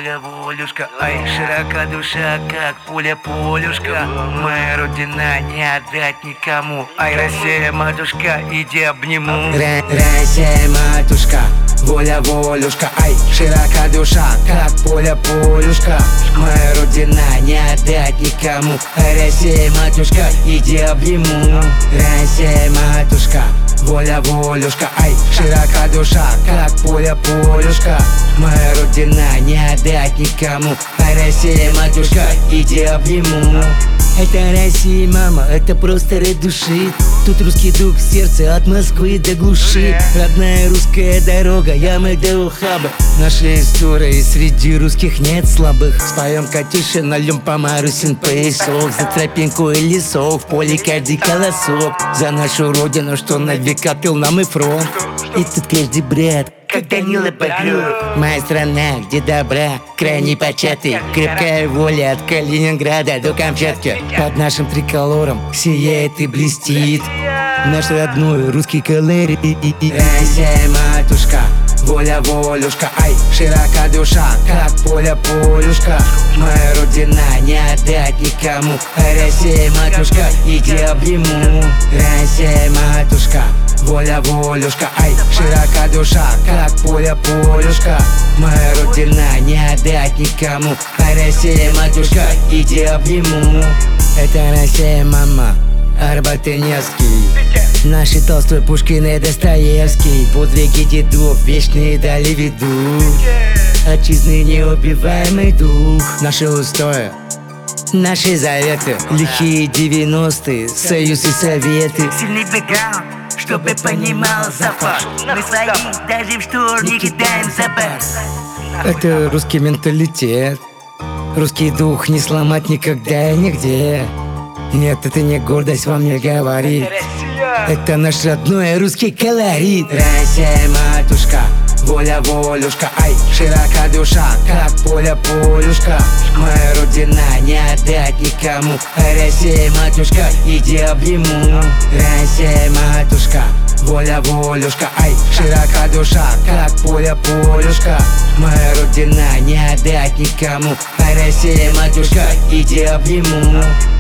воля, волюшка, ай, широка душа, как пуля, полюшка. Моя родина не отдать никому. Ай, Россия, матушка, иди обниму. Россия, матушка, воля, волюшка, ай, широка душа, как поле, полюшка. Моя родина не отдать никому. Ай, Россия, матушка, иди обниму. Россия, матушка, воля, волюшка, ай, широка душа, как поле, полюшка. Моя родина не отдать никому. Ай, Россия, матушка, иди обниму. Это Россия, мама, это просто рай души. Тут русский дух в сердце, от Москвы до глуши. Родная русская дорога, ямы до ухаба. Нашей истории среди русских нет слабых. Споем Катюша, нальем по Марусин поясок. За тропинку и лесов, в поле каждый колосок. За нашу родину, что на века пил нам и фронт. И тут каждый брат, как Данила Багров. Моя страна, где добра, крайне початый. Крепкая воля от Калининграда до Камчатки. Под нашим триколором сияет и блестит наш родной русский колорит. Россия, матушка, воля, волюшка, ай, широка душа, как поле, полюшка. Моя родина не отдать никому. Ай, Россия, матушка, иди обниму. Россия, матушка, воля, волюшка, ай, широка душа, как поле, полюшка. Моя родина не отдать никому. Ай, Россия, матушка, иди обниму. Это Россия, мама, Арбат и Невский. Наши Толстой, Пушкин и Достоевский. Подвиги дедов вечные дали ведут. Отчизны неубиваемый дух. Наши устои, наши заветы. Лихие 90-е, союз и советы. Сильный бэкграунд, чтобы понимал запас. Мы своих даже в шторм не кидаем за бас. Это русский менталитет. Русский дух не сломать никогда и нигде. Нет, это не гордость, вам не говорит. Это наш родной русский колорит. Россия, матушка, воля, волюшка, ай, широка душа, как поле, полюшка. Моя родина не отдать никому. Ай, Россия, матушка, иди обниму. Россия, матушка, воля, волюшка, ай, широка душа, как поле, полюшка. Моя родина не отдать никому. Ай, Россия, матушка, иди обниму.